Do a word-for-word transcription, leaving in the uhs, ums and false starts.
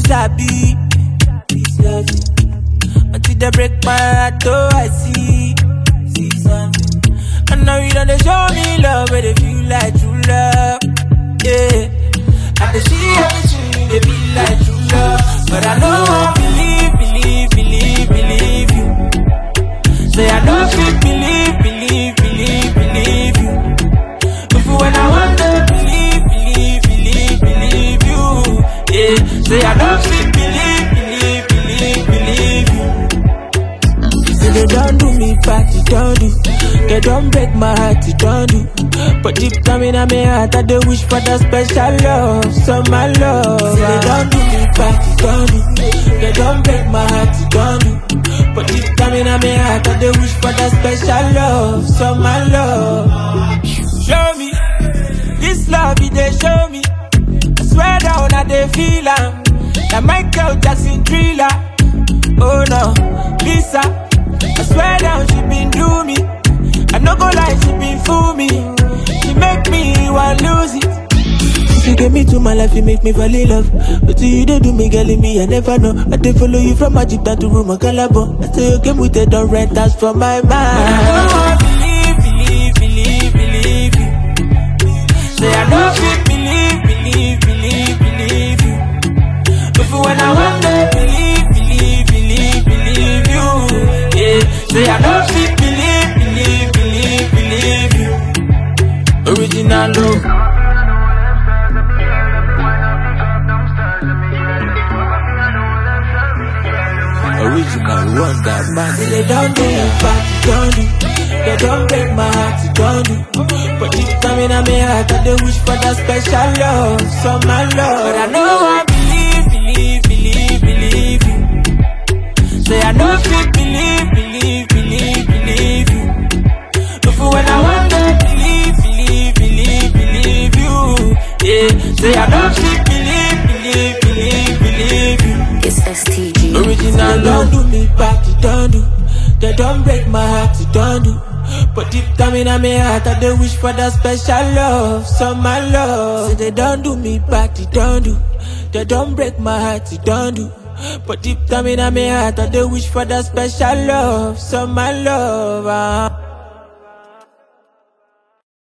sabi. This love until they break my heart, oh I see. See something. And now you done they show me love, where they feel like true love. Yeah, I can see everything they be like true love, but I know I believe, believe, believe, believe you. Say I don't feel believe, believe, believe, believe you. If when I want to believe, believe, believe, believe you. Yeah, say I don't feel believe, believe, believe, believe you. Say they don't do me back, you don't do. They don't break my heart, you don't do. But deep down in my heart, I do wish for that special love, so my love. Say they don't do me back, you don't do. They don't break my heart, you don't do. But deep down in my heart, I do wish for that special love, so my love. Show me this love, it they show me. I swear down, I they feel am. That Michael Jackson thriller. Oh no, Lisa, I swear down, she been do me. I no go lie, she been fool me. She make me want lose it. She get me to my life, you make me fall in love. But till you don't do me, girl, in me, I never know. I dey follow you from Magic down to Roma Calabo. I say you came with the don't rent, that's for my mind. I don't believe, believe, believe, believe you. Say I don't feel believe, believe, believe, believe you. But for when I want to believe, believe, believe, believe you. Yeah, say I don't feel believe, believe, believe, believe you. Original love. Original one that man. Say they don't do me back, you don't do. They don't break my heart, you don't do. But deep down in my heart, I do wish for that special love, so my love. But I know I believe, believe, believe, believe you. Say I know feel believe, believe, believe, believe you. But for when I want to believe, believe, believe, believe you. Yeah, say I don't feel believe, believe, believe, believe you. It's S T G. Original love. They don't do me back, you don't do. They don't break my heart, you don't do. But deep down in my heart, I do wish for that special love, so my love. Say they don't do me back, you don't do. They don't break my heart, you don't do. But deep down in my heart, I do wish for that special love, so my love. Uh.